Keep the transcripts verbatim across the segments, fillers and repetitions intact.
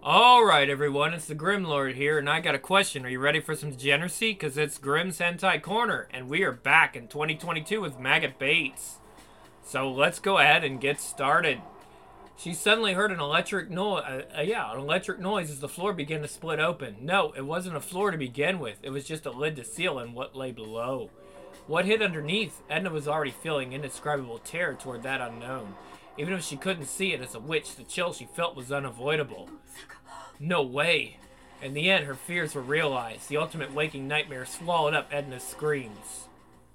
Alright everyone, it's the Grim Lord here, and I got a question. Are you ready for some degeneracy? Because it's Grim's Hentai Corner, and we are back in twenty twenty-two with Maggot Bates. So let's go ahead and get started. She suddenly heard an electric noise, uh, uh, yeah, an electric noise as the floor began to split open. No, it wasn't a floor to begin with, it was just a lid to seal in what lay below. What hid underneath? Edna was already feeling indescribable terror toward that unknown. Even if she couldn't see it as a witch, the chill she felt was unavoidable. No way. In the end, her fears were realized. The ultimate waking nightmare swallowed up Edna's screams.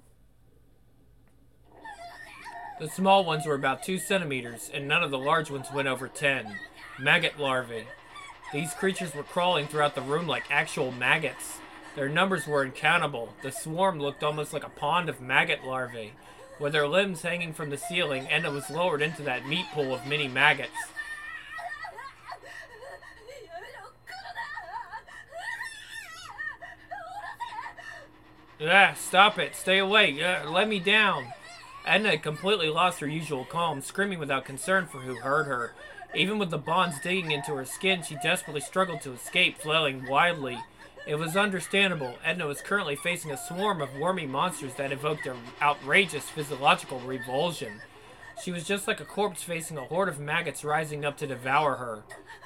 The small ones were about two centimeters, and none of the large ones went over ten. Maggot larvae. These creatures were crawling throughout the room like actual maggots. Their numbers were uncountable. The swarm looked almost like a pond of maggot larvae. With their limbs hanging from the ceiling, Edna was lowered into that meat pool of mini maggots. Ah, stop it. Stay away. Uh, let me down. Edna had completely lost her usual calm, screaming without concern for who heard her. Even with the bonds digging into her skin, she desperately struggled to escape, flailing wildly. It was understandable. Edna was currently facing a swarm of wormy monsters that evoked an outrageous physiological revulsion. She was just like a corpse facing a horde of maggots rising up to devour her.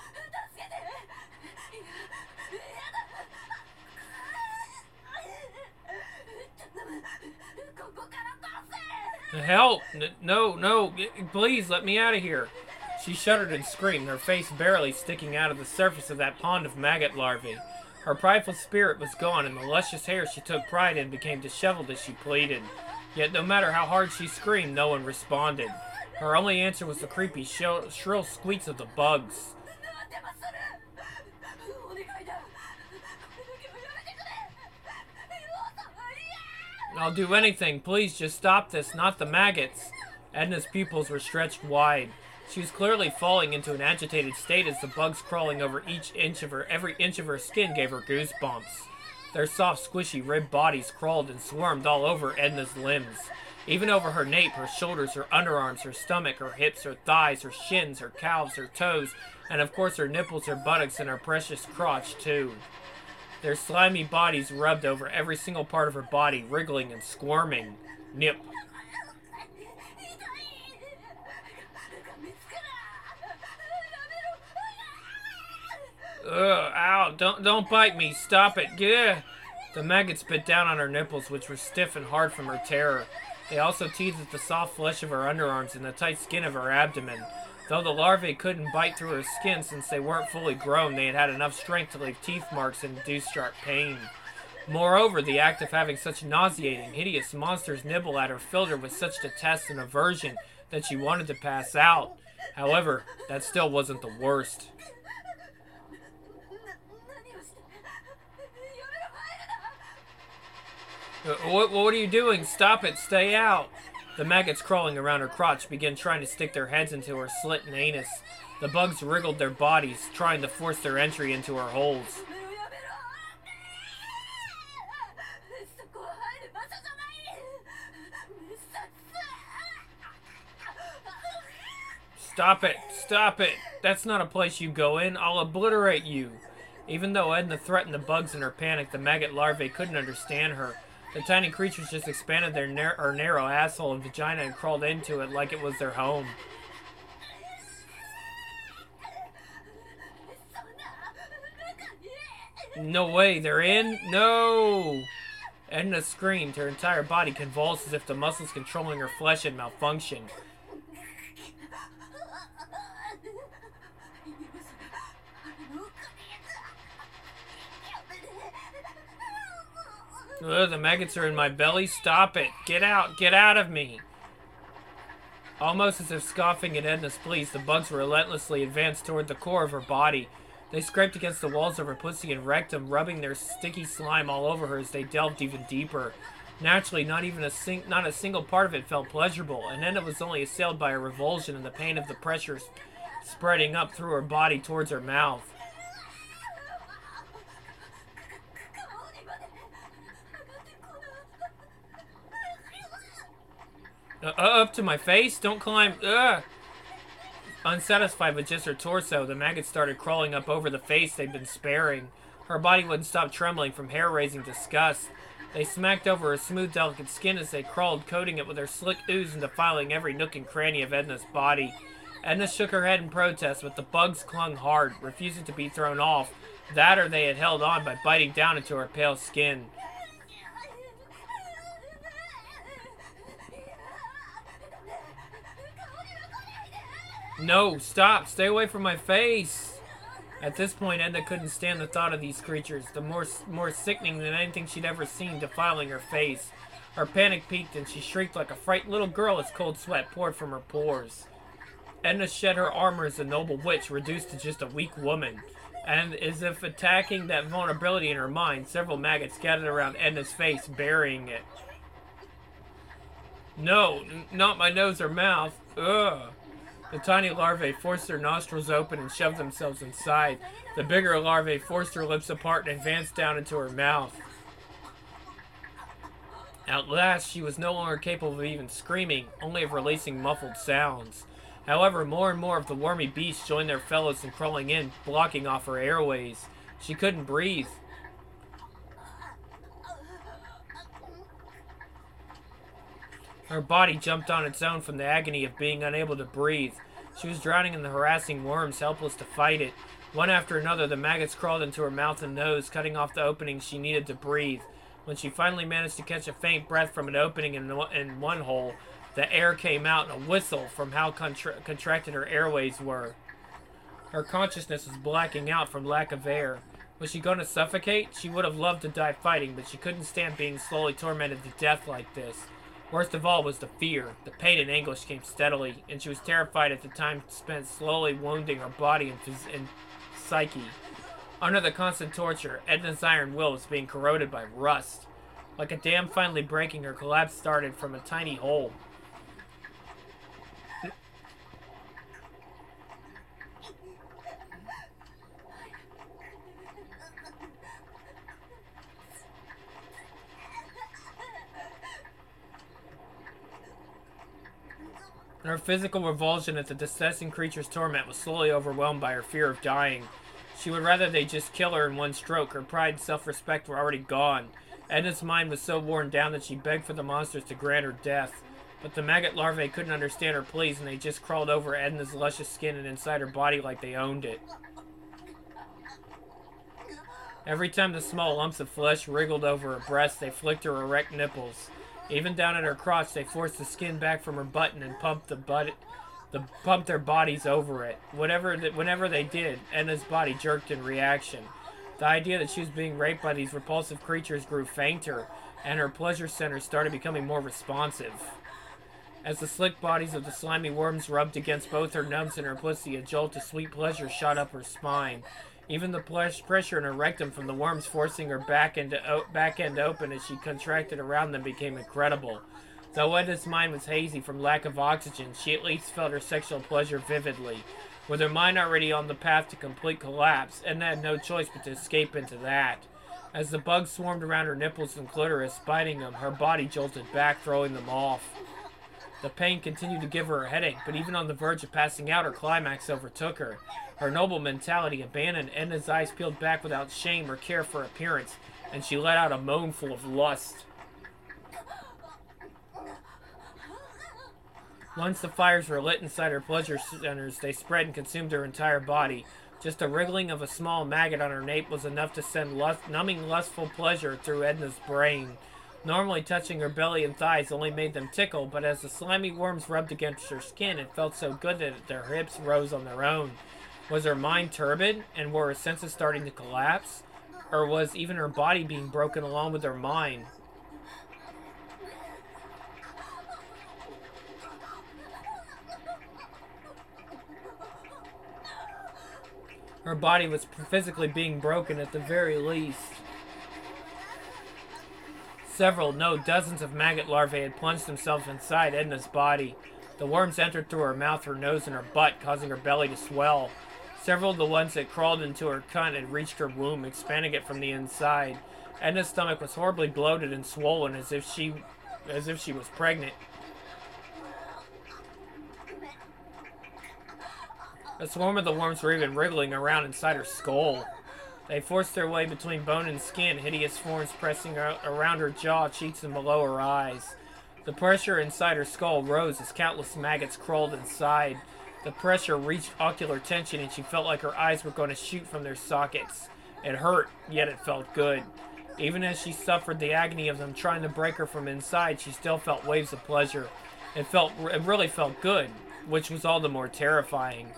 Help! No, no, please let me out of here. She shuddered and screamed, her face barely sticking out of the surface of that pond of maggot larvae. Her prideful spirit was gone, and the luscious hair she took pride in became disheveled as she pleaded. Yet no matter how hard she screamed, no one responded. Her only answer was the creepy, shrill, shrill squeaks of the bugs. I'll do anything. Please just stop this, not the maggots. Edna's pupils were stretched wide. She was clearly falling into an agitated state as the bugs crawling over each inch of her, every inch of her skin gave her goosebumps. Their soft, squishy, ribbed bodies crawled and swarmed all over Edna's limbs. Even over her nape, her shoulders, her underarms, her stomach, her hips, her thighs, her shins, her calves, her toes, and of course her nipples, her buttocks, and her precious crotch, too. Their slimy bodies rubbed over every single part of her body, wriggling and squirming. Nip. Ugh, ow, don't, don't bite me, stop it, yeah. The maggots bit down on her nipples, which were stiff and hard from her terror. They also teased at the soft flesh of her underarms and the tight skin of her abdomen. Though the larvae couldn't bite through her skin since they weren't fully grown, they had had enough strength to leave teeth marks and induce sharp pain. Moreover, the act of having such nauseating, hideous monsters nibble at her filled her with such detest and aversion that she wanted to pass out. However, that still wasn't the worst. Uh, what, what are you doing? Stop it. Stay out. The maggots crawling around her crotch began trying to stick their heads into her slit and anus. The bugs wriggled their bodies, trying to force their entry into her holes. Stop it. Stop it. That's not a place you go in. I'll obliterate you. Even though Edna threatened the bugs in her panic, the maggot larvae couldn't understand her. The tiny creatures just expanded their nar her narrow asshole and vagina and crawled into it like it was their home. No way, they're in? No! Edna screamed, her entire body convulsed as if the muscles controlling her flesh had malfunctioned. Ugh, the maggots are in my belly. Stop it. Get out. Get out of me. Almost as if scoffing at Edna's pleas, the bugs relentlessly advanced toward the core of her body. They scraped against the walls of her pussy and rectum, rubbing their sticky slime all over her as they delved even deeper. Naturally, not even a sing not a single part of it felt pleasurable, and Edna was only assailed by a revulsion and the pain of the pressure spreading up through her body towards her mouth. Uh, up to my face? Don't climb. Ugh. Unsatisfied with just her torso, the maggots started crawling up over the face they'd been sparing. Her body wouldn't stop trembling from hair-raising disgust. They smacked over her smooth, delicate skin as they crawled, coating it with their slick ooze and defiling every nook and cranny of Edna's body. Edna shook her head in protest, but the bugs clung hard, refusing to be thrown off. That or they had held on by biting down into her pale skin. No, stop! Stay away from my face! At this point, Edna couldn't stand the thought of these creatures, the more more sickening than anything she'd ever seen, defiling her face. Her panic peaked, and she shrieked like a frightened little girl as cold sweat poured from her pores. Edna shed her armor as a noble witch, reduced to just a weak woman. And as if attacking that vulnerability in her mind, several maggots gathered around Edna's face, burying it. No, n not my nose or mouth. Ugh. The tiny larvae forced their nostrils open and shoved themselves inside. The bigger larvae forced her lips apart and advanced down into her mouth. At last, she was no longer capable of even screaming, only of releasing muffled sounds. However, more and more of the wormy beasts joined their fellows in crawling in, blocking off her airways. She couldn't breathe. Her body jumped on its own from the agony of being unable to breathe. She was drowning in the harassing worms, helpless to fight it. One after another, the maggots crawled into her mouth and nose, cutting off the openings she needed to breathe. When she finally managed to catch a faint breath from an opening in, in one hole, the air came out in a whistle from how contra contracted her airways were. Her consciousness was blacking out from lack of air. Was she going to suffocate? She would have loved to die fighting, but she couldn't stand being slowly tormented to death like this. Worst of all was the fear. The pain and anguish came steadily, and she was terrified at the time spent slowly wounding her body and, phys and psyche. Under the constant torture, Edna's iron will was being corroded by rust. Like a dam finally breaking, her collapse started from a tiny hole. Her physical revulsion at the distressing creature's torment was slowly overwhelmed by her fear of dying. She would rather they just kill her in one stroke. Her pride and self-respect were already gone. Edna's mind was so worn down that she begged for the monsters to grant her death. But the maggot larvae couldn't understand her pleas, and they just crawled over Edna's luscious skin and inside her body like they owned it. Every time the small lumps of flesh wriggled over her breast, they flicked her erect nipples. Even down at her crotch, they forced the skin back from her button and pumped the butt, the pumped their bodies over it. Whatever, the, whenever they did, Edna's body jerked in reaction. The idea that she was being raped by these repulsive creatures grew fainter, and her pleasure center started becoming more responsive. As the slick bodies of the slimy worms rubbed against both her nubs and her pussy, a jolt of sweet pleasure shot up her spine. Even the pressure in her rectum from the worms forcing her back, into, back end open as she contracted around them became incredible. Though Edna's mind was hazy from lack of oxygen, she at least felt her sexual pleasure vividly. With her mind already on the path to complete collapse, Edna had no choice but to escape into that. As the bugs swarmed around her nipples and clitoris, biting them, her body jolted back, throwing them off. The pain continued to give her a headache, but even on the verge of passing out, her climax overtook her. Her noble mentality abandoned, Edna's eyes peeled back without shame or care for appearance, and she let out a moan full of lust. Once the fires were lit inside her pleasure centers, they spread and consumed her entire body. Just a wriggling of a small maggot on her nape was enough to send lust, numbing lustful pleasure through Edna's brain. Normally touching her belly and thighs only made them tickle, but as the slimy worms rubbed against her skin, it felt so good that their hips rose on their own. Was her mind turbid, and were her senses starting to collapse? Or was even her body being broken along with her mind? Her body was physically being broken at the very least. Several, no, dozens of maggot larvae had plunged themselves inside Edna's body. The worms entered through her mouth, her nose, and her butt, causing her belly to swell. Several of the ones that crawled into her cunt had reached her womb, expanding it from the inside. Edna's stomach was horribly bloated and swollen, as if she, as if she was pregnant. A swarm of the worms were even wriggling around inside her skull. They forced their way between bone and skin, hideous forms pressing around her jaw, cheeks, and below her eyes. The pressure inside her skull rose as countless maggots crawled inside. The pressure reached ocular tension, and she felt like her eyes were going to shoot from their sockets. It hurt, yet it felt good. Even as she suffered the agony of them trying to break her from inside, she still felt waves of pleasure. It felt, it really felt good, which was all the more terrifying.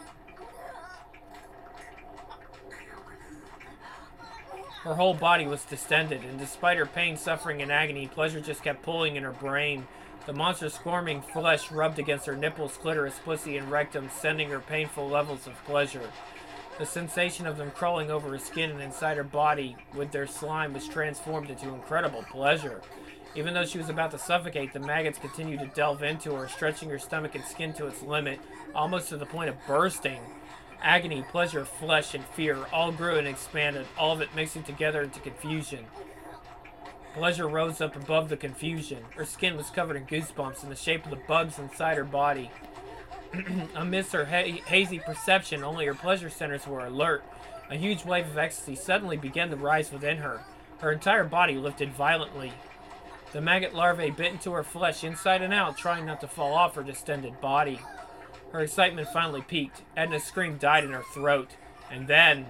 Her whole body was distended, and despite her pain, suffering, and agony, pleasure just kept pulling in her brain. The monster's squirming flesh rubbed against her nipples, clitoris, pussy, and rectum, sending her painful levels of pleasure. The sensation of them crawling over her skin and inside her body with their slime was transformed into incredible pleasure. Even though she was about to suffocate, the maggots continued to delve into her, stretching her stomach and skin to its limit, almost to the point of bursting. Agony, pleasure, flesh, and fear all grew and expanded, all of it mixing together into confusion. Pleasure rose up above the confusion. Her skin was covered in goosebumps in the shape of the bugs inside her body. Amidst her ha hazy perception, only her pleasure centers were alert. A huge wave of ecstasy suddenly began to rise within her. Her entire body lifted violently. The maggot larvae bit into her flesh inside and out, trying not to fall off her distended body. Her excitement finally peaked. Edna's scream died in her throat. And then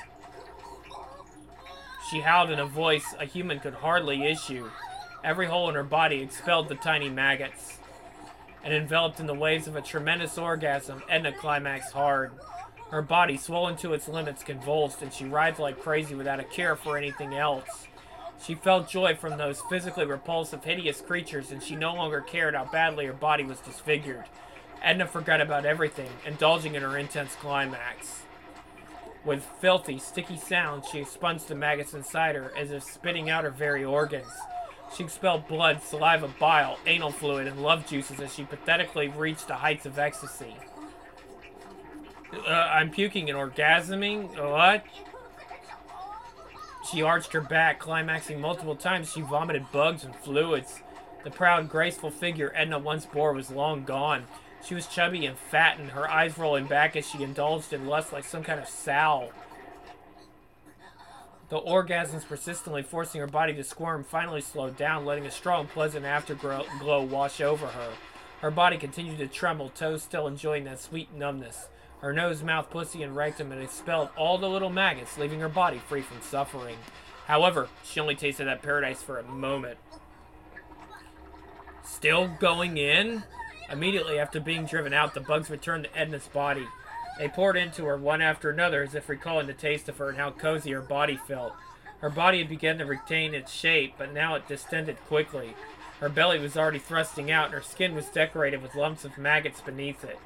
she howled in a voice a human could hardly issue. Every hole in her body expelled the tiny maggots. And enveloped in the waves of a tremendous orgasm, Edna climaxed hard. Her body, swollen to its limits, convulsed, and she writhed like crazy without a care for anything else. She felt joy from those physically repulsive, hideous creatures, and she no longer cared how badly her body was disfigured. Edna forgot about everything, indulging in her intense climax. With filthy, sticky sounds, she expunged the maggots inside her, as if spitting out her very organs. She expelled blood, saliva, bile, anal fluid, and love juices as she pathetically reached the heights of ecstasy. Uh, I'm puking and orgasming? What? She arched her back, climaxing multiple times. She vomited bugs and fluids. The proud, graceful figure Edna once bore was long gone. She was chubby and fat, and her eyes rolling back as she indulged in lust like some kind of sow. The orgasms persistently forcing her body to squirm finally slowed down, letting a strong, pleasant afterglow wash over her. Her body continued to tremble, toes still enjoying that sweet numbness. Her nose, mouth, pussy, and rectum had expelled all the little maggots, leaving her body free from suffering. However, she only tasted that paradise for a moment. Still going in? Immediately after being driven out, the bugs returned to Edna's body. They poured into her one after another, as if recalling the taste of her and how cozy her body felt. Her body had begun to retain its shape, but now it distended quickly. Her belly was already thrusting out, and her skin was decorated with lumps of maggots beneath it.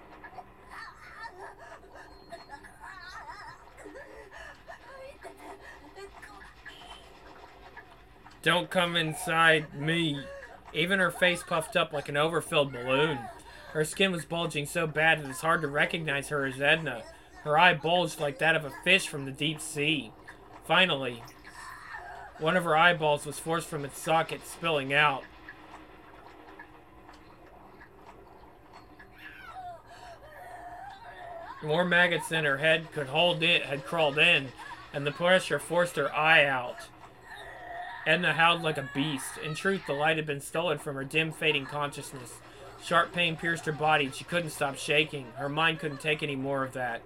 Don't come inside me. Even her face puffed up like an overfilled balloon. Her skin was bulging so bad it was hard to recognize her as Edna. Her eye bulged like that of a fish from the deep sea. Finally, one of her eyeballs was forced from its socket, spilling out. More maggots than her head could hold it had crawled in, and the pressure forced her eye out. Edna howled like a beast. In truth, the light had been stolen from her dim, fading consciousness. Sharp pain pierced her body, and she couldn't stop shaking. Her mind couldn't take any more of that.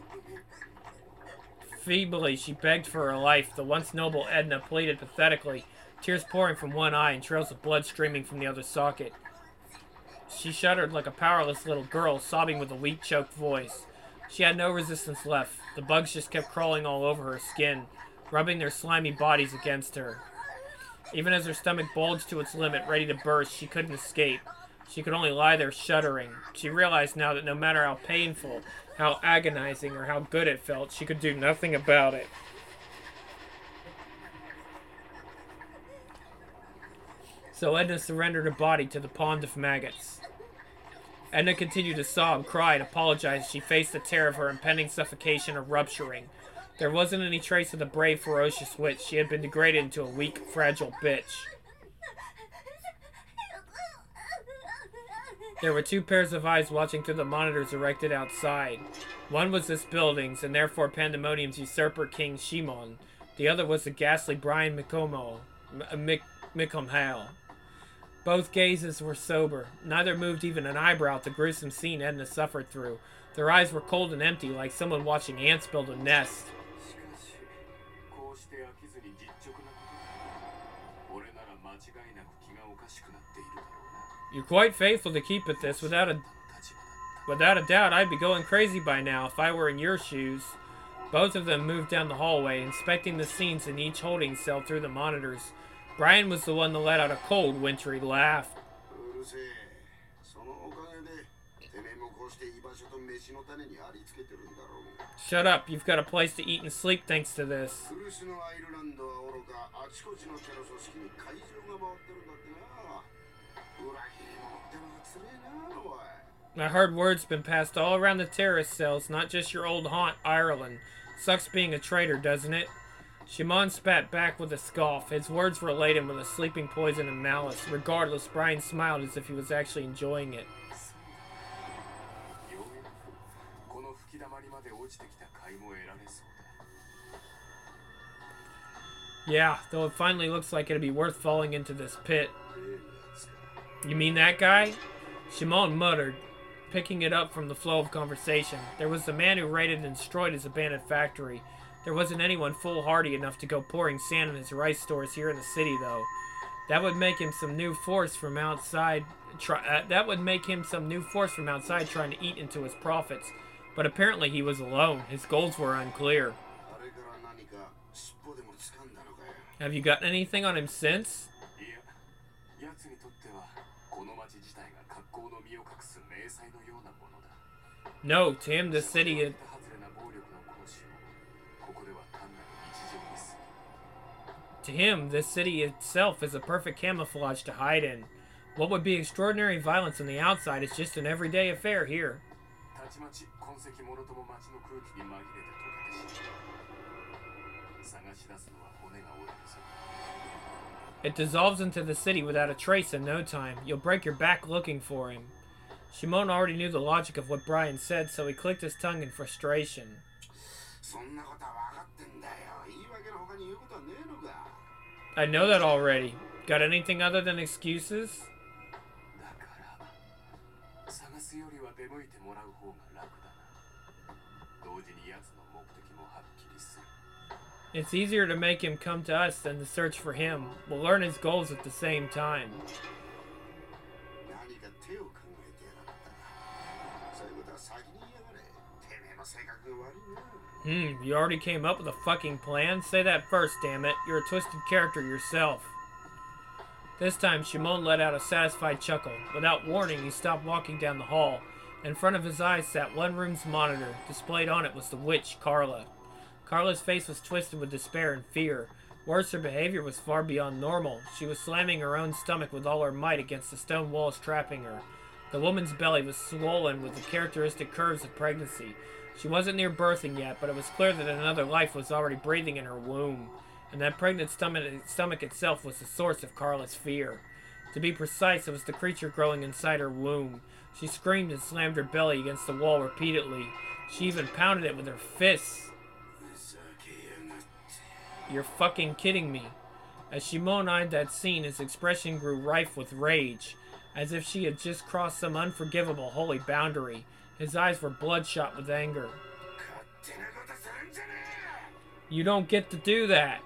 Feebly, she begged for her life. The once noble Edna pleaded pathetically, tears pouring from one eye and trails of blood streaming from the other socket. She shuddered like a powerless little girl, sobbing with a weak, choked voice. She had no resistance left. The bugs just kept crawling all over her skin, rubbing their slimy bodies against her. Even as her stomach bulged to its limit, ready to burst, she couldn't escape. She could only lie there shuddering. She realized now that no matter how painful, how agonizing, or how good it felt, she could do nothing about it. So Edna surrendered her body to the pond of maggots. Edna continued to sob, cry, and apologize as she faced the terror of her impending suffocation or rupturing. There wasn't any trace of the brave, ferocious witch. She had been degraded into a weak, fragile bitch. There were two pairs of eyes watching through the monitors erected outside. One was this building's, and therefore Pandemonium's usurper king Shimon. The other was the ghastly Brian Mikomo, Mik Mikomhale. Both gazes were sober. Neither moved even an eyebrow at the gruesome scene Edna suffered through. Their eyes were cold and empty, like someone watching ants build a nest. You're quite faithful to keep at this. Without a, without a doubt, I'd be going crazy by now if I were in your shoes. Both of them moved down the hallway, inspecting the scenes in each holding cell through the monitors. Brian was the one that let out a cold, wintry laugh. Shut up, you've got a place to eat and sleep thanks to this. I heard word's been passed all around the terrorist cells, not just your old haunt, Ireland. Sucks being a traitor, doesn't it? Shimon spat back with a scoff. His words were laden with a sleeping poison and malice. Regardless, Brian smiled as if he was actually enjoying it. Yeah, though it finally looks like it'd be worth falling into this pit. You mean that guy? Shimon muttered, picking it up from the flow of conversation. There was the man who raided and destroyed his abandoned factory. There wasn't anyone foolhardy enough to go pouring sand in his rice stores here in the city, though. That would make him some new force from outside. Try, uh, that would make him some new force from outside trying to eat into his profits. But apparently he was alone. His goals were unclear. Have you gotten anything on him since? No, to him, the city had... To him, this city itself is a perfect camouflage to hide in. What would be extraordinary violence on the outside is just an everyday affair here. It dissolves into the city without a trace in no time. You'll break your back looking for him. Shimon already knew the logic of what Brian said, so he clicked his tongue in frustration. I know that already. Got anything other than excuses? It's easier to make him come to us than to search for him. We'll learn his goals at the same time. Hmm, you already came up with a fucking plan? Say that first, damn it. You're a twisted character yourself. This time, Shimon let out a satisfied chuckle. Without warning, he stopped walking down the hall. In front of his eyes sat one room's monitor. Displayed on it was the witch, Carla. Carla's face was twisted with despair and fear. Worse, her behavior was far beyond normal. She was slamming her own stomach with all her might against the stone walls trapping her. The woman's belly was swollen with the characteristic curves of pregnancy. She wasn't near birthing yet, but it was clear that another life was already breathing in her womb. And that pregnant stomach, stomach itself was the source of Carla's fear. To be precise, it was the creature growing inside her womb. She screamed and slammed her belly against the wall repeatedly. She even pounded it with her fists. You're fucking kidding me. As Shimon eyed that scene, his expression grew rife with rage, as if she had just crossed some unforgivable holy boundary. His eyes were bloodshot with anger. You don't get to do that.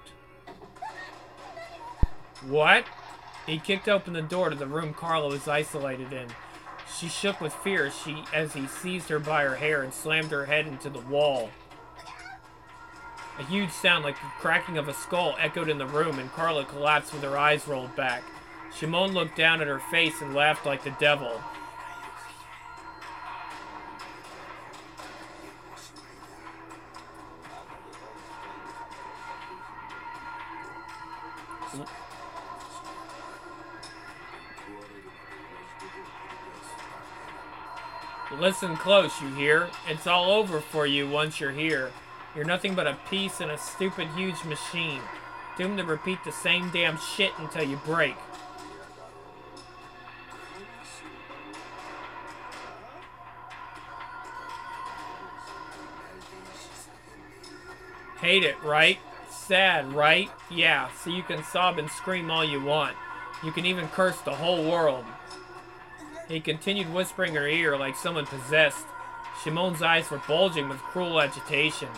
What? He kicked open the door to the room Carla was isolated in. She shook with fear as, she, as he seized her by her hair and slammed her head into the wall. A huge sound like the cracking of a skull echoed in the room, and Carla collapsed with her eyes rolled back. Shimon looked down at her face and laughed like the devil. Listen close, you hear? It's all over for you once you're here. You're nothing but a piece in a stupid huge machine, doomed to repeat the same damn shit until you break. Hate it, right? Sad, right? Yeah, so you can sob and scream all you want. You can even curse the whole world. He continued whispering in her ear like someone possessed. Shimon's eyes were bulging with cruel agitation.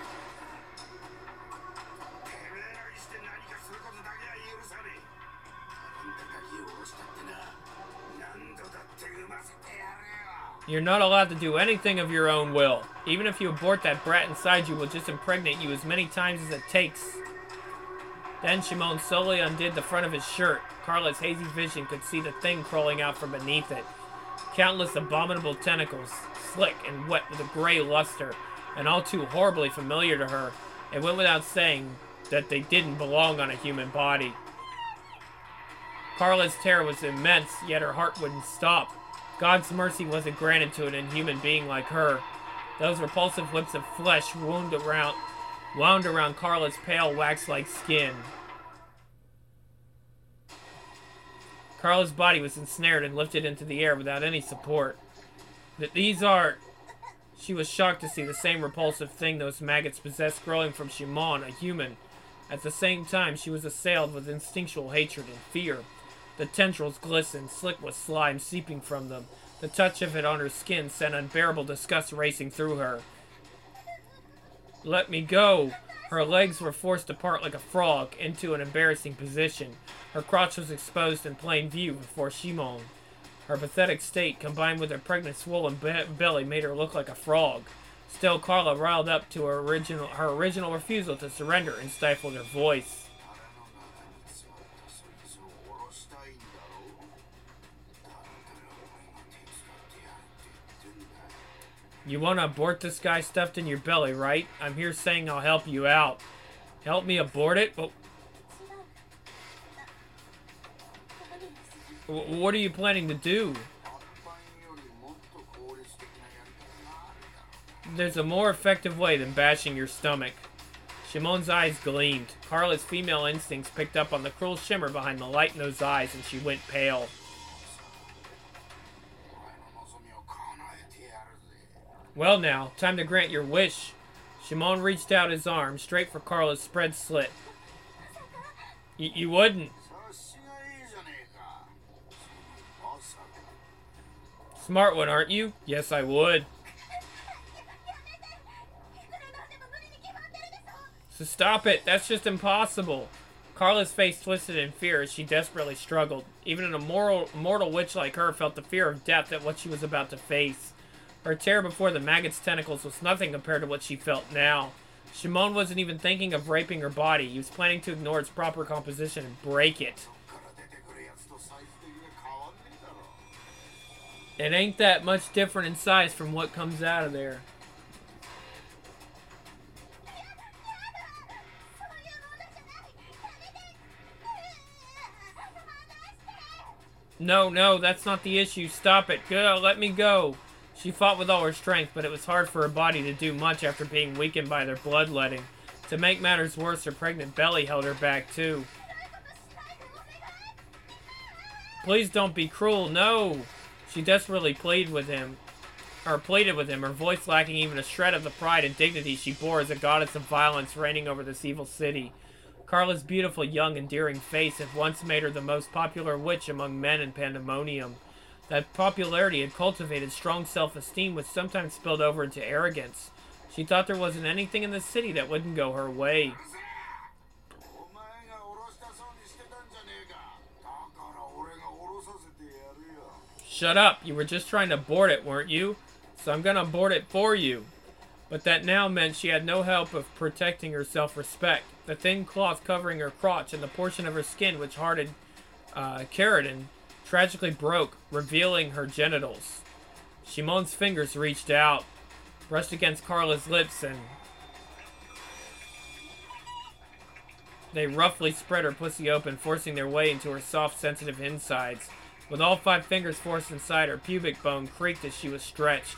You're not allowed to do anything of your own will. Even if you abort, that brat inside you will just impregnate you as many times as it takes. Then Shimon slowly undid the front of his shirt. Carla's hazy vision could see the thing crawling out from beneath it. Countless abominable tentacles, slick and wet with a gray luster, and all too horribly familiar to her. It went without saying that they didn't belong on a human body. Carla's terror was immense, yet her heart wouldn't stop. God's mercy wasn't granted to an inhuman being like her. Those repulsive whips of flesh wound around, wound around Carla's pale, wax-like skin. Carla's body was ensnared and lifted into the air without any support. That these are... She was shocked to see the same repulsive thing those maggots possessed growing from Shimon, a human. At the same time, she was assailed with instinctual hatred and fear. The tendrils glistened, slick with slime seeping from them. The touch of it on her skin sent unbearable disgust racing through her. Let me go! Her legs were forced apart like a frog, into an embarrassing position. Her crotch was exposed in plain view before Shimon. Her pathetic state, combined with her pregnant swollen be belly, made her look like a frog. Still, Carla riled up to her original, her original refusal to surrender and stifled her voice. You want to abort this guy stuffed in your belly, right? I'm here saying I'll help you out. Help me abort it? But what are you planning to do? There's a more effective way than bashing your stomach. Shimon's eyes gleamed. Carla's female instincts picked up on the cruel shimmer behind the light in those eyes, and she went pale. Well now, time to grant your wish. Shimon reached out his arm straight for Carla's spread slit. Y you wouldn't. Smart one, aren't you? Yes, I would. So stop it. That's just impossible. Carla's face twisted in fear as she desperately struggled. Even an immortal, mortal witch like her felt the fear of death at what she was about to face. Her terror before the maggot's tentacles was nothing compared to what she felt now. Shimon wasn't even thinking of raping her body. He was planning to ignore its proper composition and break it. It ain't that much different in size from what comes out of there. No, no, that's not the issue. Stop it. Go, let me go. She fought with all her strength, but it was hard for her body to do much after being weakened by their bloodletting. To make matters worse, her pregnant belly held her back, too. Please don't be cruel, no! She desperately pleaded with him, or pleaded with him, her voice lacking even a shred of the pride and dignity she bore as a goddess of violence reigning over this evil city. Carla's beautiful, young, endearing face had once made her the most popular witch among men in Pandemonium. That popularity had cultivated strong self-esteem, which sometimes spilled over into arrogance. She thought there wasn't anything in the city that wouldn't go her way. Shut up! You were just trying to abort it, weren't you? So I'm gonna abort it for you. But that now meant she had no help of protecting her self-respect. The thin cloth covering her crotch and the portion of her skin which hardened uh, keratin tragically broke, revealing her genitals. Shimon's fingers reached out, brushed against Carla's lips, and they roughly spread her pussy open, forcing their way into her soft, sensitive insides. With all five fingers forced inside, her pubic bone creaked as she was stretched.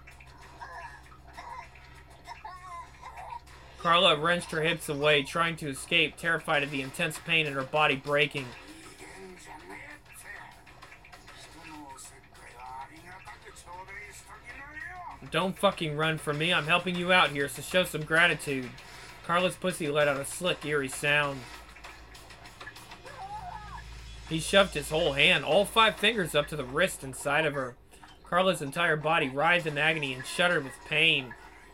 Carla wrenched her hips away, trying to escape, terrified of the intense pain in her body breaking. Don't fucking run from me. I'm helping you out here, so show some gratitude. Carla's pussy let out a slick, eerie sound. He shoved his whole hand, all five fingers, up to the wrist inside of her. Carla's entire body writhed in agony and shuddered with pain.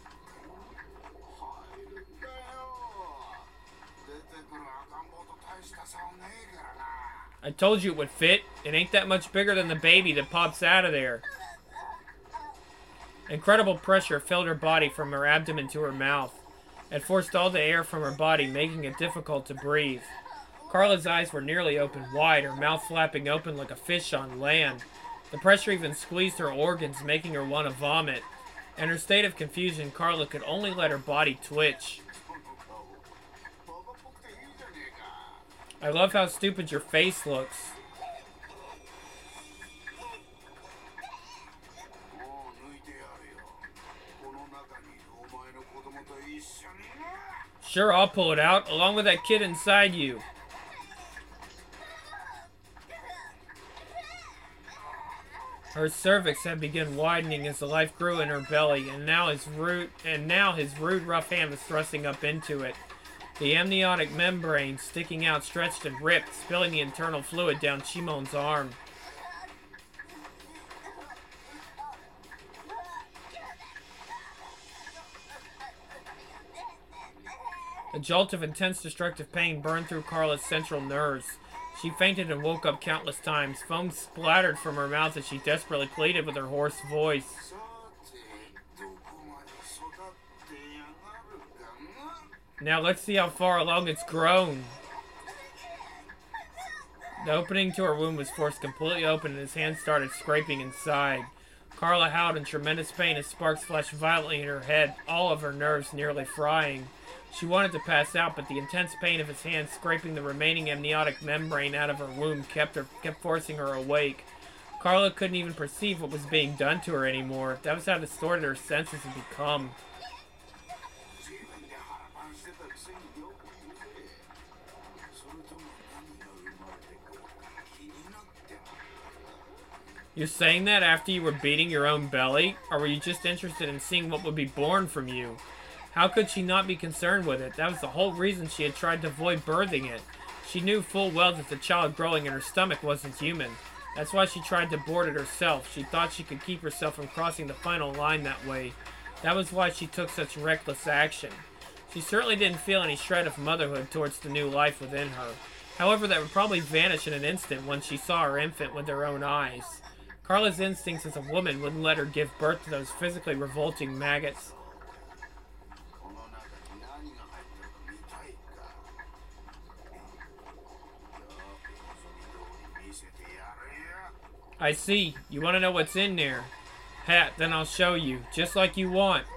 I told you it would fit. It ain't that much bigger than the baby that pops out of there. Incredible pressure filled her body from her abdomen to her mouth. It forced all the air from her body, making it difficult to breathe. Carla's eyes were nearly open wide, her mouth flapping open like a fish on land. The pressure even squeezed her organs, making her want to vomit. In her state of confusion, Carla could only let her body twitch. I love how stupid your face looks. Sure, I'll pull it out, along with that kid inside you. Her cervix had begun widening as the life grew in her belly, and now his rude and now his rude, rough hand was thrusting up into it. The amniotic membrane sticking out, stretched and ripped, spilling the internal fluid down Shimon's arm. A jolt of intense destructive pain burned through Carla's central nerves. She fainted and woke up countless times. Foam splattered from her mouth as she desperately pleaded with her hoarse voice. Now let's see how far along it's grown. The opening to her womb was forced completely open and his hand started scraping inside. Carla howled in tremendous pain as sparks flashed violently in her head, all of her nerves nearly frying. She wanted to pass out, but the intense pain of his hand scraping the remaining amniotic membrane out of her womb kept her kept forcing her awake. Carla couldn't even perceive what was being done to her anymore. That was how distorted her senses had become. You're saying that after you were beating your own belly? Or were you just interested in seeing what would be born from you? How could she not be concerned with it? That was the whole reason she had tried to avoid birthing it. She knew full well that the child growing in her stomach wasn't human. That's why she tried to abort it herself. She thought she could keep herself from crossing the final line that way. That was why she took such reckless action. She certainly didn't feel any shred of motherhood towards the new life within her. However, that would probably vanish in an instant once she saw her infant with her own eyes. Carla's instincts as a woman wouldn't let her give birth to those physically revolting maggots. I see. You want to know what's in there? Hat, then I'll show you. Just like you want.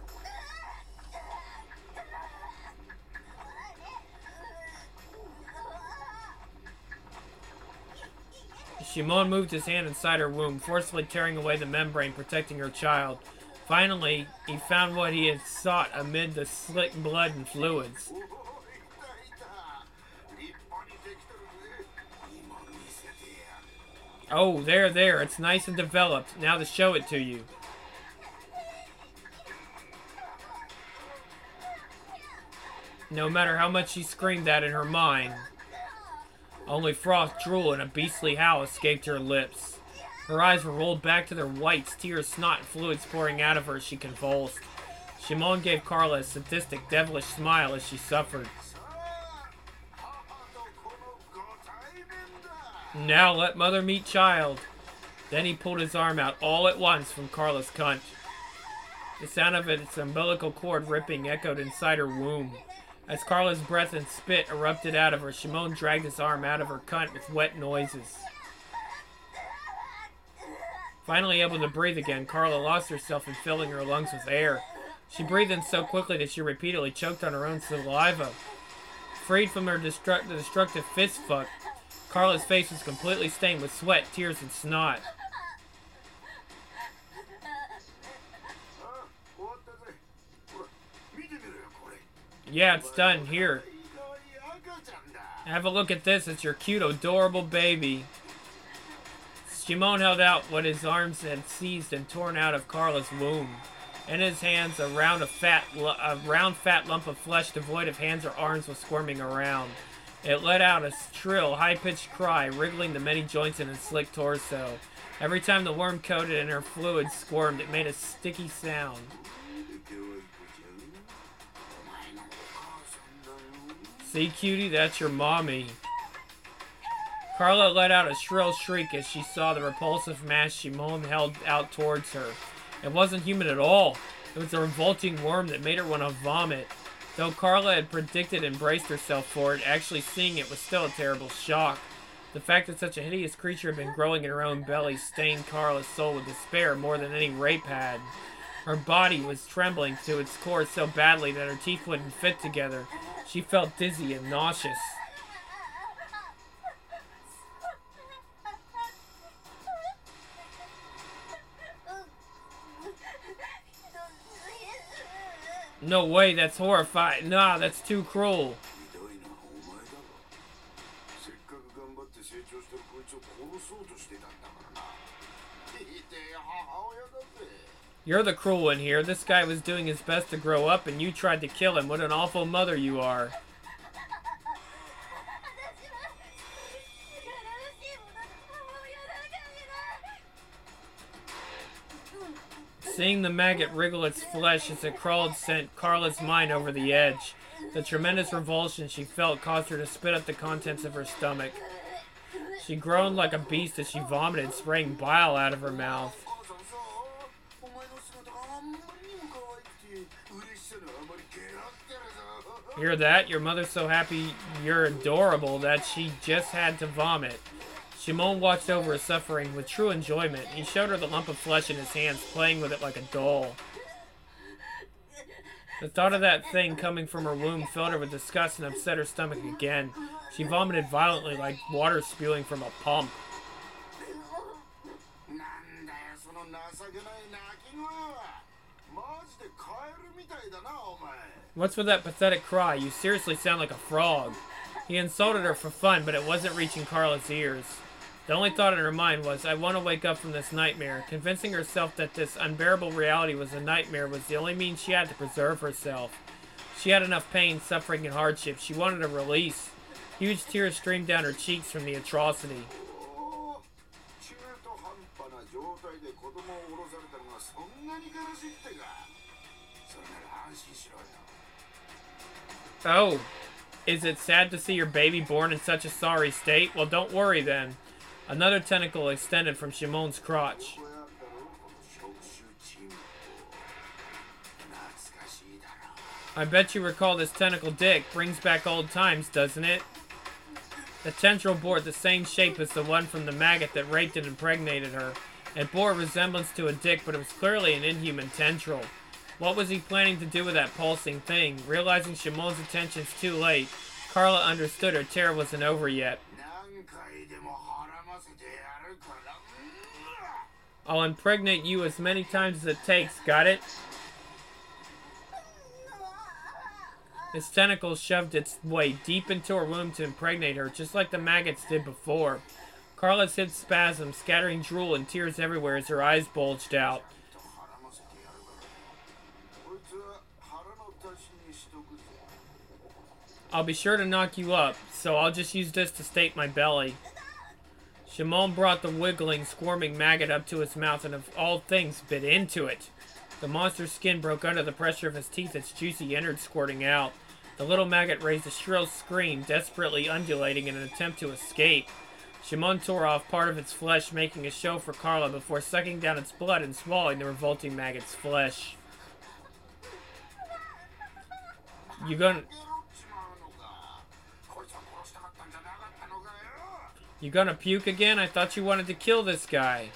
Shimon moved his hand inside her womb, forcefully tearing away the membrane protecting her child. Finally, he found what he had sought amid the slick blood and fluids. Oh, there, there. It's nice and developed. Now to show it to you. No matter how much she screamed that in her mind, only froth, drool, and a beastly howl escaped her lips. Her eyes were rolled back to their whites, tears, snot, and fluids pouring out of her as she convulsed. Shimon gave Carla a sadistic, devilish smile as she suffered. Now let mother meet child. Then he pulled his arm out all at once from Carla's cunt. The sound of its umbilical cord ripping echoed inside her womb. As Carla's breath and spit erupted out of her, Shimon dragged his arm out of her cunt with wet noises. Finally able to breathe again, Carla lost herself in filling her lungs with air. She breathed in so quickly that she repeatedly choked on her own saliva. Freed from her destruct- the destructive fist fuck, Carla's face was completely stained with sweat, tears, and snot. Yeah, it's done. Here. Have a look at this. It's your cute, adorable baby. Shimon held out what his arms had seized and torn out of Carla's womb. In his hands, a round, of fat, a round fat lump of flesh devoid of hands or arms was squirming around. It let out a shrill, high-pitched cry, wriggling the many joints in its slick torso. Every time the worm coated in her fluid squirmed, it made a sticky sound. See, cutie, that's your mommy. Carla let out a shrill shriek as she saw the repulsive mass Shimon held out towards her. It wasn't human at all. It was a revolting worm that made her want to vomit. Though Carla had predicted and braced herself for it, actually seeing it was still a terrible shock. The fact that such a hideous creature had been growing in her own belly stained Carla's soul with despair more than any rape had. Her body was trembling to its core so badly that her teeth wouldn't fit together. She felt dizzy and nauseous. No way, that's horrifying. Nah, that's too cruel. You're the cruel one here. This guy was doing his best to grow up and you tried to kill him. What an awful mother you are. Seeing the maggot wriggle its flesh as it crawled sent Carla's mind over the edge. The tremendous revulsion she felt caused her to spit up the contents of her stomach. She groaned like a beast as she vomited, spraying bile out of her mouth. Hear that? Your mother's so happy you're adorable that she just had to vomit. Shimon watched over her suffering with true enjoyment. He showed her the lump of flesh in his hands, playing with it like a doll. The thought of that thing coming from her womb filled her with disgust and upset her stomach again. She vomited violently like water spewing from a pump. What's with that pathetic cry? You seriously sound like a frog. He insulted her for fun, but it wasn't reaching Carla's ears. The only thought in her mind was, I want to wake up from this nightmare. Convincing herself that this unbearable reality was a nightmare was the only means she had to preserve herself. She had enough pain, suffering, and hardship. She wanted a release. Huge tears streamed down her cheeks from the atrocity. Oh, is it sad to see your baby born in such a sorry state? Well, don't worry then. Another tentacle extended from Shimon's crotch. I bet you recall this tentacle dick. Brings back old times, doesn't it? The tendril bore the same shape as the one from the maggot that raped and impregnated her. It bore a resemblance to a dick, but it was clearly an inhuman tendril. What was he planning to do with that pulsing thing? Realizing Shimon's intentions too late, Carla understood her terror wasn't over yet. I'll impregnate you as many times as it takes, got it? His tentacles shoved its way deep into her womb to impregnate her, just like the maggots did before. Carla's hips spasmed, scattering drool and tears everywhere as her eyes bulged out. I'll be sure to knock you up, so I'll just use this to state my belly. Shimon brought the wiggling, squirming maggot up to his mouth and of all things bit into it. The monster's skin broke under the pressure of his teeth, its juicy innards squirting out. The little maggot raised a shrill scream, desperately undulating in an attempt to escape. Shimon tore off part of its flesh, making a show for Carla before sucking down its blood and swallowing the revolting maggot's flesh. You gonna... You gonna puke again? I thought you wanted to kill this guy.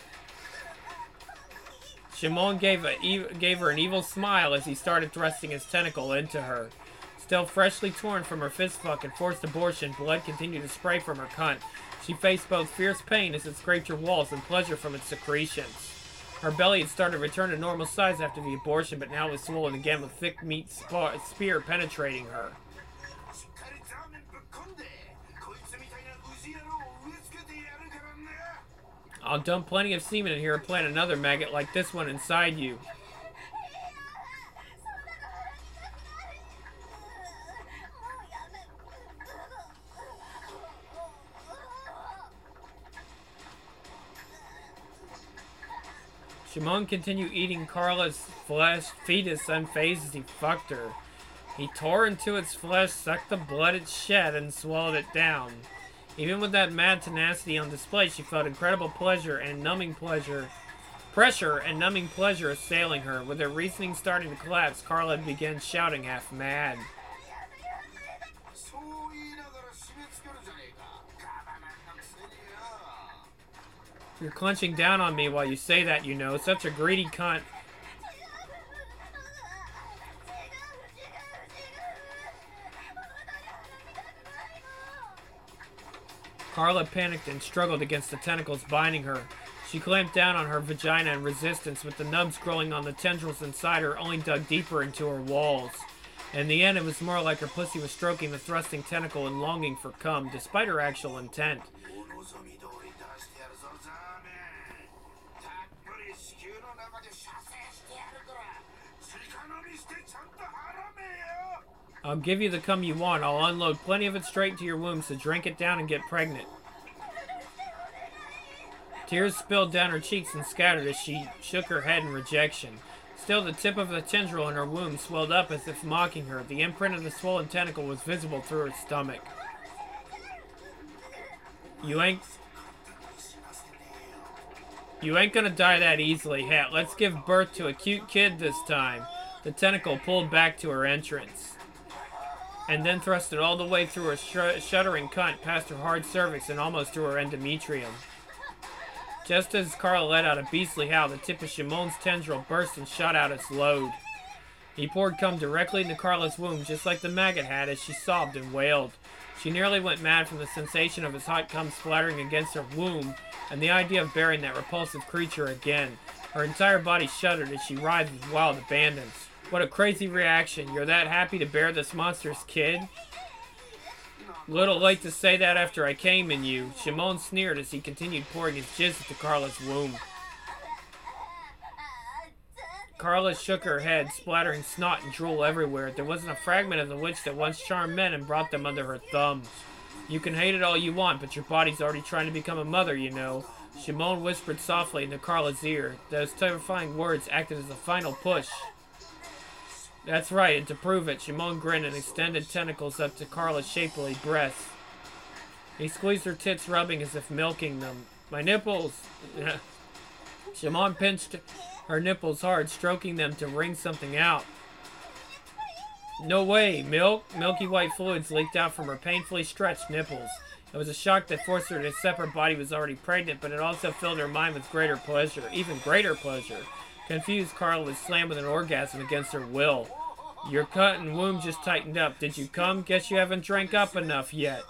Shimon gave, a, gave her an evil smile as he started thrusting his tentacle into her. Still freshly torn from her fistfuck and forced abortion, blood continued to spray from her cunt. She faced both fierce pain as it scraped her walls and pleasure from its secretions. Her belly had started to return to normal size after the abortion, but now it was swollen again with thick meat spear penetrating her. I'll dump plenty of semen in here and plant another maggot like this one inside you. Shimon continued eating Carla's flesh, fetus unfazed as he fucked her. He tore into its flesh, sucked the blood it shed, and swallowed it down. Even with that mad tenacity on display, she felt incredible pleasure and numbing pleasure, pressure and numbing pleasure assailing her. With her reasoning starting to collapse, Carla began shouting half mad. You're clenching down on me while you say that, you know. Such a greedy cunt. Carla panicked and struggled against the tentacles binding her. She clamped down on her vagina in resistance, with the nubs growing on the tendrils inside her only dug deeper into her walls. In the end, it was more like her pussy was stroking the thrusting tentacle and longing for cum, despite her actual intent. I'll give you the cum you want. I'll unload plenty of it straight into your womb, so drink it down and get pregnant. Tears spilled down her cheeks and scattered as she shook her head in rejection. Still, the tip of the tendril in her womb swelled up as if mocking her. The imprint of the swollen tentacle was visible through her stomach. You ain't... You ain't gonna die that easily, Hat. Let's give birth to a cute kid this time. The tentacle pulled back to her entrance, and then thrust it all the way through her sh shuddering cunt, past her hard cervix, and almost through her endometrium. Just as Carla let out a beastly howl, the tip of Shimon's tendril burst and shot out its load. He poured cum directly into Carla's womb, just like the maggot had, as she sobbed and wailed. She nearly went mad from the sensation of his hot cum splattering against her womb, and the idea of bearing that repulsive creature again. Her entire body shuddered as she writhed with wild abandon. What a crazy reaction. You're that happy to bear this monster's kid? Little late to say that after I came in you. Shimon sneered as he continued pouring his jizz into Carla's womb. Carla shook her head, splattering snot and drool everywhere. There wasn't a fragment of the witch that once charmed men and brought them under her thumb. You can hate it all you want, but your body's already trying to become a mother, you know. Shimon whispered softly into Carla's ear. Those terrifying words acted as a final push. That's right, and to prove it, Shimon grinned and extended tentacles up to Carla's shapely breasts. He squeezed her tits, rubbing as if milking them. My nipples! Shimon pinched her nipples hard, stroking them to wring something out. No way! Milk? Milky white fluids leaked out from her painfully stretched nipples. It was a shock that forced her to accept her body was already pregnant, but it also filled her mind with greater pleasure, even greater pleasure. Confused, Carla was slammed with an orgasm against her will. Your cut and womb just tightened up. Did you come? Guess you haven't drank up enough yet.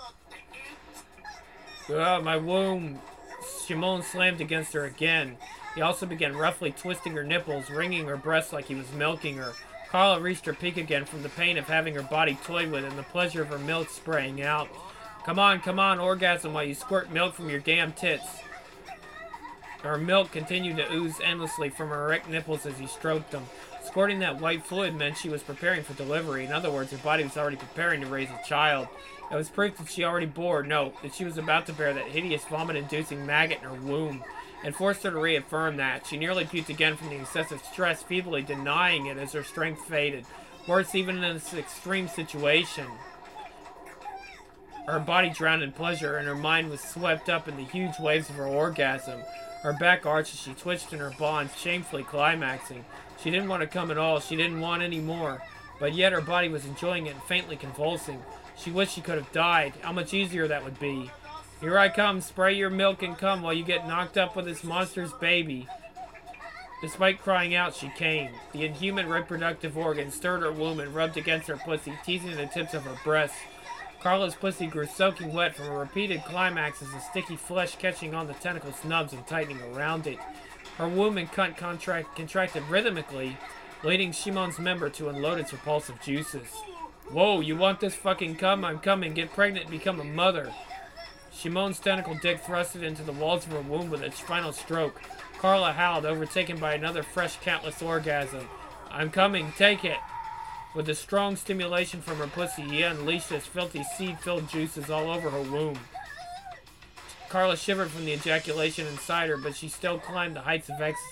Oh, my womb. Shimon slammed against her again. He also began roughly twisting her nipples, wringing her breasts like he was milking her. Carla reached her peak again from the pain of having her body toyed with and the pleasure of her milk spraying out. Come on, come on, orgasm while you squirt milk from your damn tits. Her milk continued to ooze endlessly from her erect nipples as he stroked them. Squirting that white fluid meant she was preparing for delivery. In other words, her body was already preparing to raise a child. It was proof that she already bore, no, that she was about to bear that hideous vomit-inducing maggot in her womb. It forced her to reaffirm that. She nearly puked again from the excessive stress, feebly denying it as her strength faded. Worse, even in this extreme situation, her body drowned in pleasure, and her mind was swept up in the huge waves of her orgasm. Her back arched as she twitched in her bonds, shamefully climaxing. She didn't want to come at all. She didn't want any more. But yet her body was enjoying it and faintly convulsing. She wished she could have died. How much easier that would be. Here I come. Spray your milk and cum while you get knocked up with this monster's baby. Despite crying out, she came. The inhuman reproductive organ stirred her womb and rubbed against her pussy, teasing the tips of her breasts. Carla's pussy grew soaking wet from a repeated climaxes of sticky flesh catching on the tentacle snubs and tightening around it. Her womb and cunt contract, contracted rhythmically, leading Shimon's member to unload its repulsive juices. Whoa, you want this fucking cum? I'm coming. Get pregnant and become a mother. Shimon's tentacle dick thrusted into the walls of her womb with its final stroke. Carla howled, overtaken by another fresh, countless orgasm. I'm coming. Take it. With a strong stimulation from her pussy, he unleashed his filthy seed-filled juices all over her womb. Carla shivered from the ejaculation inside her, but she still climbed the heights of ecstasy.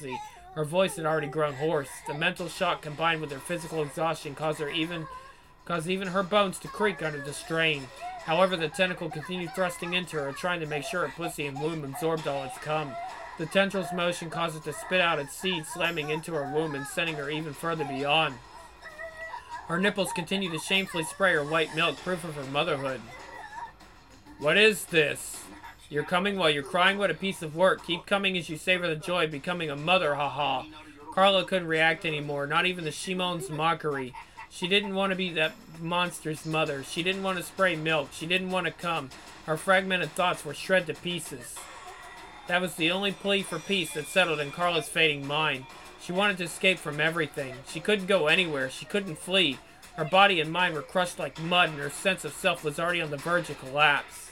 Her voice had already grown hoarse. The mental shock combined with her physical exhaustion caused her even caused even her bones to creak under the strain. However, the tentacle continued thrusting into her, trying to make sure her pussy and womb absorbed all its cum. The tendril's motion caused it to spit out its seed, slamming into her womb and sending her even further beyond. Her nipples continued to shamefully spray her white milk, proof of her motherhood. What is this? You're coming while you're crying? What a piece of work. Keep coming as you savor the joy of becoming a mother, haha. Carla couldn't react anymore, not even to Shimon's mockery. She didn't want to be that monster's mother. She didn't want to spray milk. She didn't want to come. Her fragmented thoughts were shred to pieces. That was the only plea for peace that settled in Carla's fading mind. She wanted to escape from everything. She couldn't go anywhere. She couldn't flee. Her body and mind were crushed like mud, and her sense of self was already on the verge of collapse.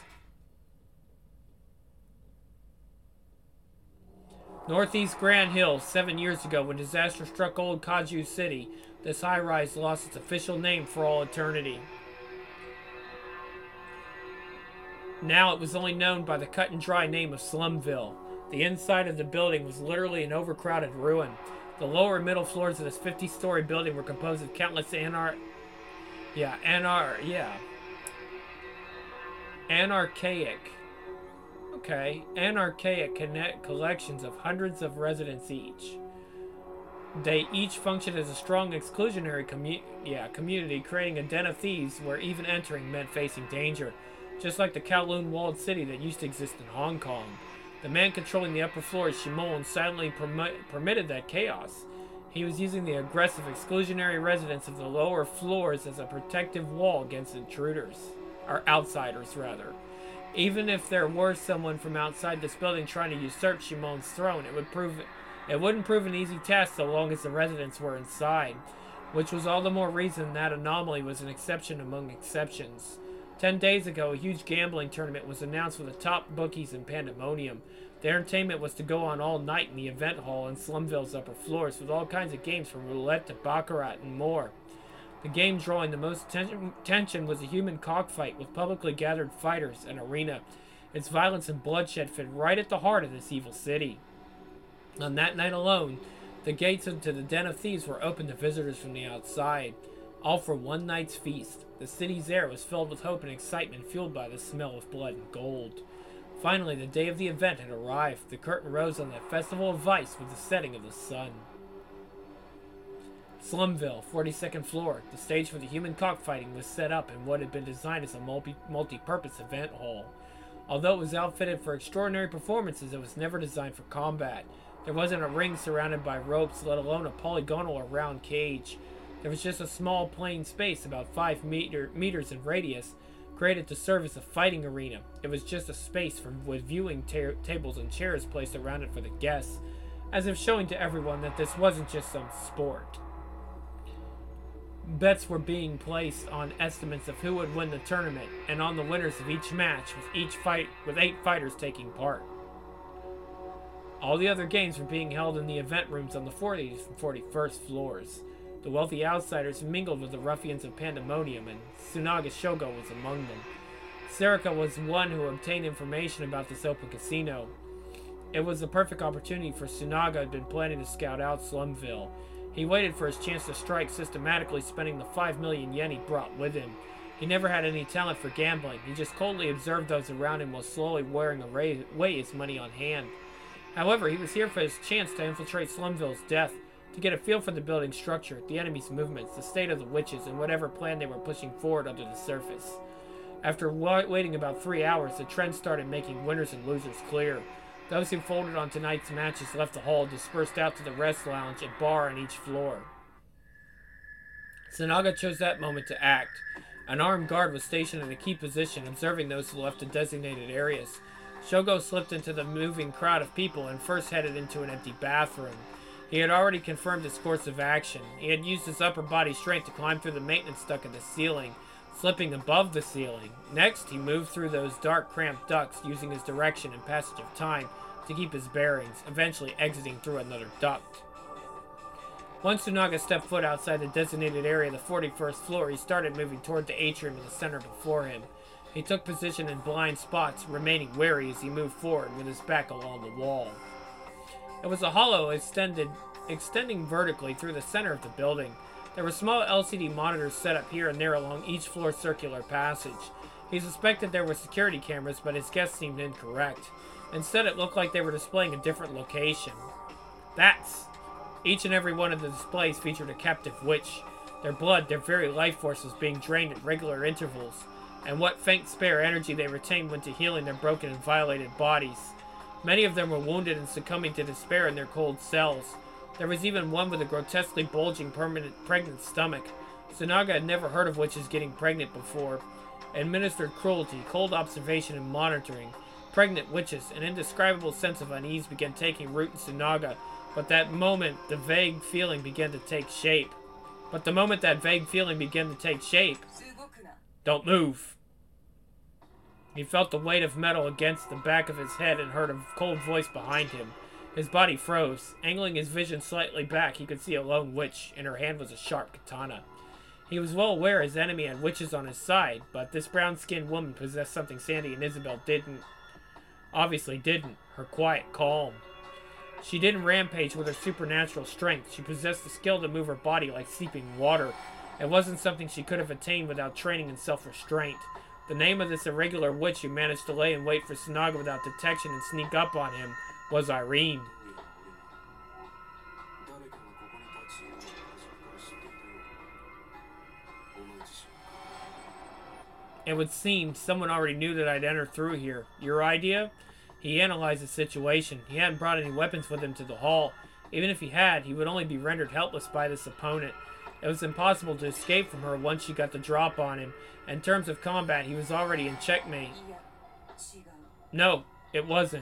Northeast Grand Hills, seven years ago, when disaster struck old Kaju City, this high-rise lost its official name for all eternity. Now it was only known by the cut-and-dry name of Slumville. The inside of the building was literally an overcrowded ruin. The lower and middle floors of this fifty-story building were composed of countless anar... Yeah, anar... Yeah. Anarchaic... Okay. Anarchaic connect collections of hundreds of residents each. They each functioned as a strong exclusionary commu yeah, community, creating a den of thieves where even entering meant facing danger. Just like the Kowloon walled city that used to exist in Hong Kong. The man controlling the upper floors, Shimon, silently permi permitted that chaos. He was using the aggressive, exclusionary residents of the lower floors as a protective wall against intruders. Or outsiders, rather. Even if there were someone from outside this building trying to usurp Shimon's throne, it would prove it wouldn't prove an easy task so long as the residents were inside. Which was all the more reason that anomaly was an exception among exceptions. Ten days ago, a huge gambling tournament was announced with the top bookies in Pandemonium. The entertainment was to go on all night in the event hall in Slumville's upper floors, with all kinds of games from roulette to baccarat and more. The game drawing the most ten tension was a human cockfight with publicly gathered fighters and arena. Its violence and bloodshed fit right at the heart of this evil city. On that night alone, the gates into the Den of Thieves were open to visitors from the outside, all for one night's feast. The city's air was filled with hope and excitement, fueled by the smell of blood and gold. Finally, the day of the event had arrived. The curtain rose on that festival of vice with the setting of the sun. Slumville, forty-second floor. The stage for the human cockfighting was set up in what had been designed as a multi multi-purpose event hall. Although it was outfitted for extraordinary performances, it was never designed for combat. There wasn't a ring surrounded by ropes, let alone a polygonal or round cage. There was just a small plain space about five meter, meters in radius, created to serve as a fighting arena. It was just a space for, with viewing ta tables and chairs placed around it for the guests, as if showing to everyone that this wasn't just some sport. Bets were being placed on estimates of who would win the tournament, and on the winners of each match, with each fight with eight fighters taking part. All the other games were being held in the event rooms on the fortieth and forty-first floors. The wealthy outsiders mingled with the ruffians of Pandemonium, and Tsunaga Shogo was among them. Serika was one who obtained information about this open casino. It was the perfect opportunity for Tsunaga had been planning to scout out Slumville. He waited for his chance to strike, systematically spending the five million yen he brought with him. He never had any talent for gambling. He just coldly observed those around him while slowly wearing away his money on hand. However, he was here for his chance to infiltrate Slumville's death, to get a feel for the building's structure, the enemy's movements, the state of the witches, and whatever plan they were pushing forward under the surface. After waiting about three hours, the trend started making winners and losers clear. Those who folded on tonight's matches left the hall, dispersed out to the rest lounge and bar on each floor. Tsunaga chose that moment to act. An armed guard was stationed in a key position, observing those who left the designated areas. Shogo slipped into the moving crowd of people and first headed into an empty bathroom. He had already confirmed his course of action. He had used his upper body strength to climb through the maintenance duct of the ceiling, slipping above the ceiling. Next, he moved through those dark, cramped ducts, using his direction and passage of time to keep his bearings, eventually exiting through another duct. Once Tsunaga stepped foot outside the designated area of the forty-first floor, he started moving toward the atrium in the center before him. He took position in blind spots, remaining wary as he moved forward with his back along the wall. It was a hollow extended extending vertically through the center of the building. There were small L C D monitors set up here and there along each floor's circular passage. He suspected there were security cameras, but his guess seemed incorrect. Instead, it looked like they were displaying a different location. That's... Each and every one of the displays featured a captive witch. Their blood, their very life force was being drained at regular intervals, and what faint spare energy they retained went to healing their broken and violated bodies. Many of them were wounded and succumbing to despair in their cold cells. There was even one with a grotesquely bulging permanent pregnant stomach. Tsunaga had never heard of witches getting pregnant before. Administered cruelty, cold observation, and monitoring. Pregnant witches, an indescribable sense of unease began taking root in Tsunaga, but that moment, the vague feeling began to take shape. But the moment that vague feeling began to take shape... Don't move. He felt the weight of metal against the back of his head and heard a cold voice behind him. His body froze. Angling his vision slightly back, he could see a lone witch. In her hand was a sharp katana. He was well aware his enemy had witches on his side, but this brown-skinned woman possessed something Sandy and Isabel didn't. Obviously didn't. Her quiet calm. She didn't rampage with her supernatural strength. She possessed the skill to move her body like seeping water. It wasn't something she could have attained without training and self-restraint. The name of this irregular witch who managed to lay in wait for Tsunaga without detection and sneak up on him was Irene. It would seem someone already knew that I'd enter through here. Your idea? He analyzed the situation. He hadn't brought any weapons with him to the hall. Even if he had, he would only be rendered helpless by this opponent. It was impossible to escape from her once she got the drop on him. In terms of combat, he was already in checkmate. No, it wasn't.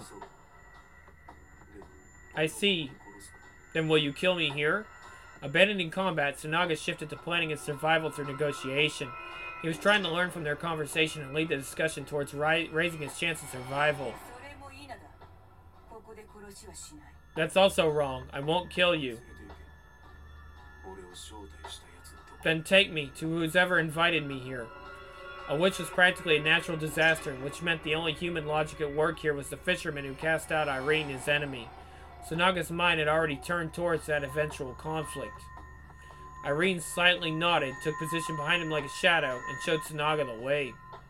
I see. Then will you kill me here? Abandoning combat, Tsunaga shifted to planning his survival through negotiation. He was trying to learn from their conversation and lead the discussion towards ri raising his chance of survival. That's also wrong. I won't kill you. Then take me to who's ever invited me here. A witch was practically a natural disaster, which meant the only human logic at work here was the fisherman who cast out Irene, his enemy. Tsunaga's mind had already turned towards that eventual conflict. Irene silently nodded, took position behind him like a shadow, and showed Tsunaga the way.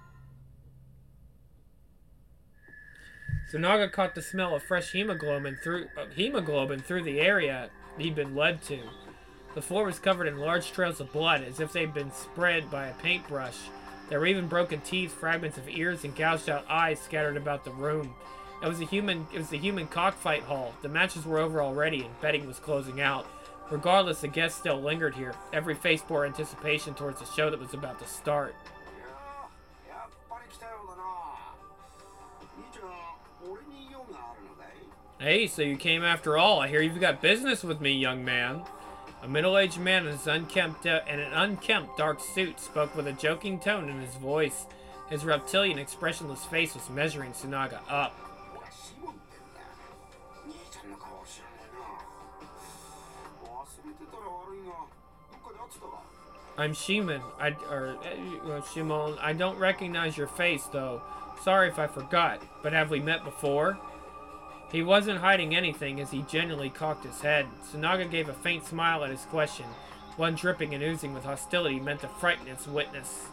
Tsunaga caught the smell of fresh hemoglobin through, uh, hemoglobin through the area he'd been led to. The floor was covered in large trails of blood, as if they'd been spread by a paintbrush. There were even broken teeth, fragments of ears, and gouged-out eyes scattered about the room. It was a human. It was the human cockfight hall. The matches were over already, and betting was closing out. Regardless, the guests still lingered here. Every face bore anticipation towards the show that was about to start. Hey, so you came after all. I hear you've got business with me, young man. A middle-aged man in his unkempt uh, in an unkempt dark suit spoke with a joking tone in his voice. His reptilian, expressionless face was measuring Tsunaga up. I'm Shimon. I or uh, Shimon. I don't recognize your face, though. Sorry if I forgot. But have we met before? He wasn't hiding anything as he genuinely cocked his head. Tsunaga gave a faint smile at his question. One dripping and oozing with hostility meant to frighten its witness.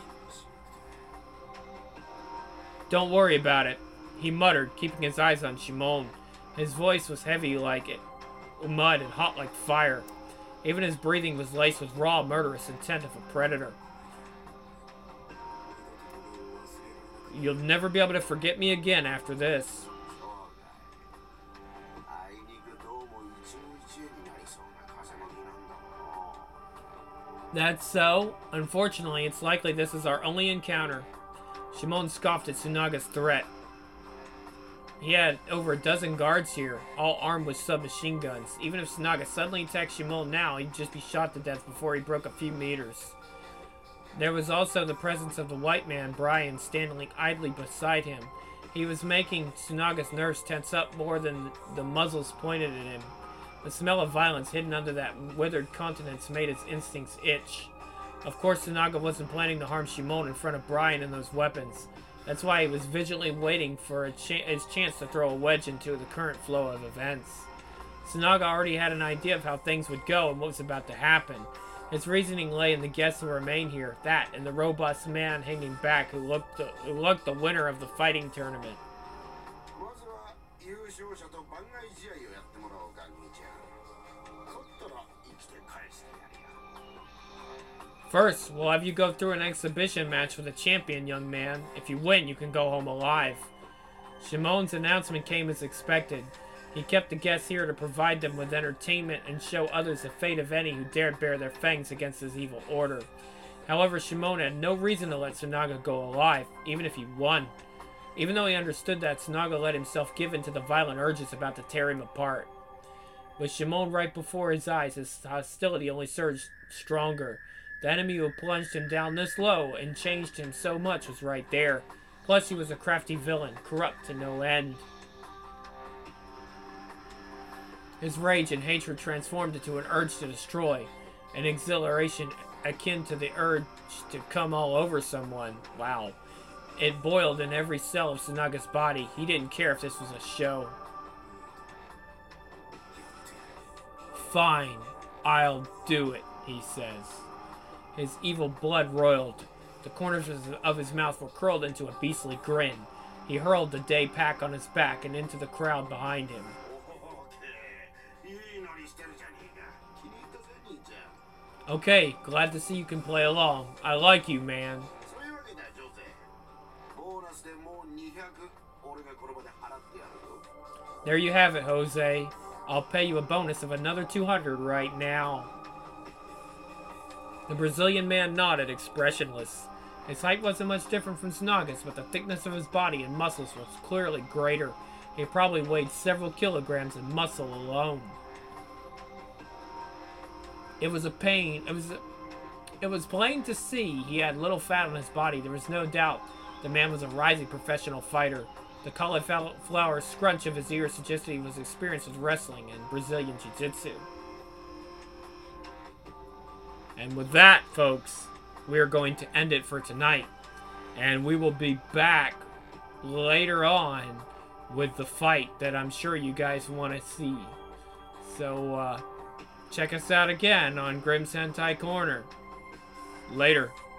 Don't worry about it, he muttered, keeping his eyes on Shimon. His voice was heavy like it, mud and hot like fire. Even his breathing was laced with raw, murderous intent of a predator. You'll never be able to forget me again after this. That's so. Unfortunately, it's likely this is our only encounter. Shimon scoffed at Tsunaga's threat. He had over a dozen guards here, all armed with submachine guns. Even if Tsunaga suddenly attacked Shimon now, he'd just be shot to death before he broke a few meters. There was also the presence of the white man, Brian, standing idly beside him. He was making Tsunaga's nerves tense up more than the muzzles pointed at him. The smell of violence hidden under that withered countenance made his instincts itch. Of course, Tsunaga wasn't planning to harm Shimon in front of Brian and those weapons. That's why he was vigilantly waiting for a cha his chance to throw a wedge into the current flow of events. Tsunaga already had an idea of how things would go and what was about to happen. His reasoning lay in the guests who remain here, that and the robust man hanging back who looked the, who looked the winner of the fighting tournament. First, we'll have you go through an exhibition match with a champion, young man. If you win, you can go home alive. Shimon's announcement came as expected. He kept the guests here to provide them with entertainment and show others the fate of any who dared bear their fangs against his evil order. However, Shimon had no reason to let Tsunaga go alive, even if he won. Even though he understood that, Tsunaga let himself give in to the violent urges about to tear him apart. With Shimon right before his eyes, his hostility only surged stronger. The enemy who plunged him down this low and changed him so much was right there. Plus, he was a crafty villain, corrupt to no end. His rage and hatred transformed into an urge to destroy, an exhilaration akin to the urge to come all over someone. Wow. It boiled in every cell of Tsunaga's body. He didn't care if this was a show. Fine, I'll do it, he says. His evil blood roiled. The corners of his mouth were curled into a beastly grin. He hurled the day pack on his back and into the crowd behind him. Okay, glad to see you can play along. I like you, man. There you have it, Jose. I'll pay you a bonus of another two hundred right now. The Brazilian man nodded, expressionless. His height wasn't much different from Tsunaga's, but the thickness of his body and muscles was clearly greater. He probably weighed several kilograms in muscle alone. It was a pain. It was a, it was plain to see he had little fat on his body. There was no doubt the man was a rising professional fighter. The cauliflower scrunch of his ear suggested he was experienced with wrestling and Brazilian jiu-jitsu. And with that, folks, we are going to end it for tonight. And we will be back later on with the fight that I'm sure you guys want to see. So, uh... check us out again on Grim Sentai Corner. Later.